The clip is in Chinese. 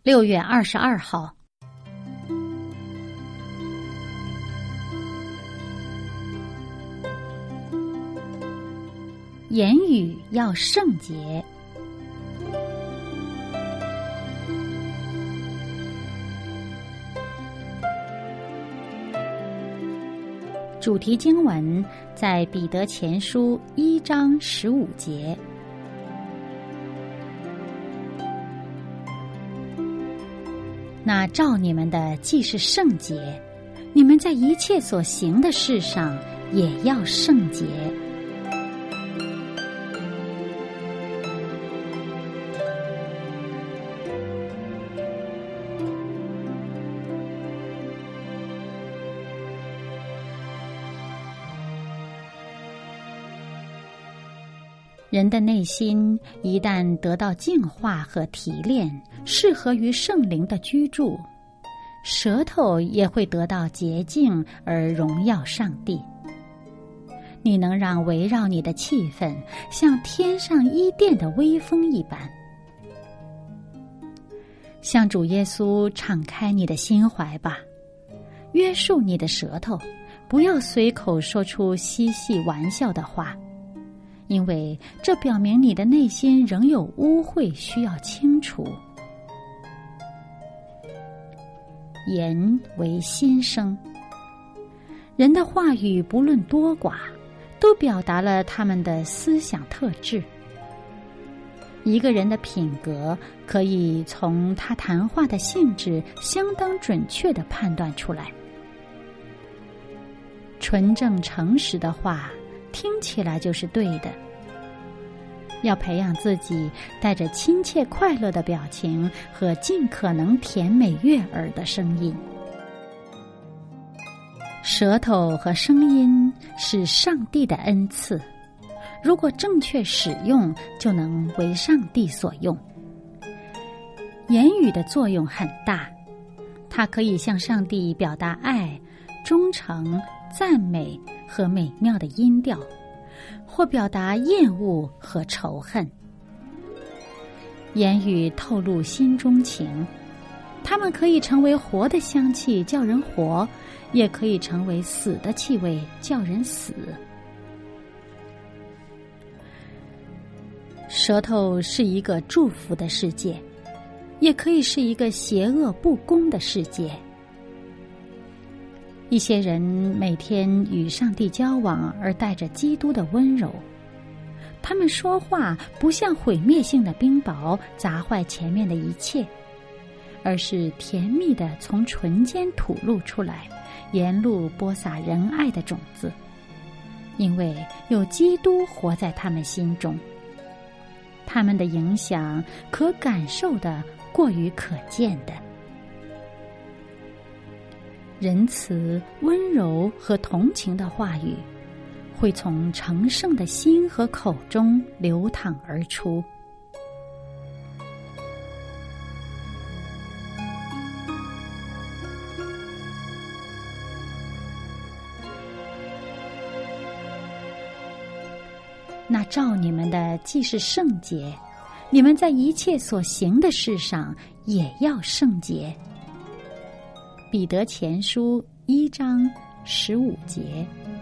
6月22号。言语要圣洁。主题经文在彼得前书1章15节。那照你们的既是圣洁，你们在一切所行的事上也要圣洁。人的内心一旦得到净化和提炼，适合于圣灵的居住，舌头也会得到洁净而荣耀上帝。你能让围绕你的气氛像天上伊甸的微风一般。向主耶稣敞开你的心怀吧，约束你的舌头，不要随口说出嬉戏玩笑的话，因为这表明你的内心仍有污秽需要清除。言为心声，人的话语不论多寡，都表达了他们的思想特质。一个人的品格可以从他谈话的性质相当准确地判断出来。纯正诚实的话听起来就是对的。要培养自己带着亲切快乐的表情和尽可能甜美悦耳的声音。舌头和声音是上帝的恩赐，如果正确使用，就能为上帝所用。言语的作用很大，它可以向上帝表达爱、忠诚、赞美和美妙的音调，或表达厌恶和仇恨。言语透露心中情，它们可以成为活的香气叫人活，也可以成为死的气味叫人死。舌头是一个祝福的世界，也可以是一个邪恶不公的世界。一些人每天与上帝交往而带着基督的温柔，他们说话不像毁灭性的冰雹砸坏前面的一切，而是甜蜜地从唇间吐露出来，沿路播撒仁爱的种子，因为有基督活在他们心中。他们的影响可感受的过于可见的。仁慈、温柔和同情的话语会从成圣的心和口中流淌而出。那照你们的既是圣洁，你们在一切所行的事上也要圣洁。彼得前书1章15节。